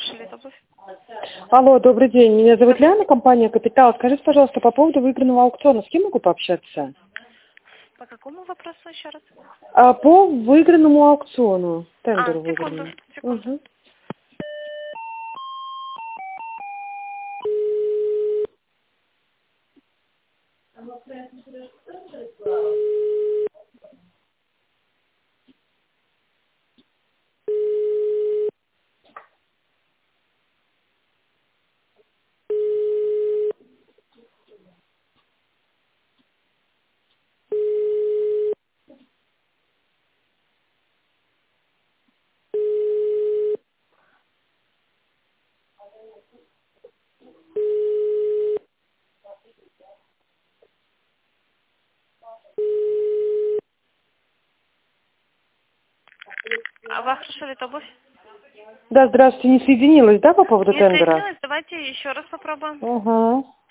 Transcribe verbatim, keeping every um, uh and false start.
Вахрушилит обувь. Алло, добрый день. Меня зовут Ляна, компания «Капитал». Скажите, пожалуйста, по поводу выигранного аукциона, с кем могу пообщаться? По какому вопросу еще раз? А, по выигранному аукциону. А, Тендеру секунду, выигранному. секунду. Угу. А Вахрушилит обувь? Да, здравствуйте, не соединилась, да, по поводу Не тендера? соединилась, давайте еще раз попробуем. Угу.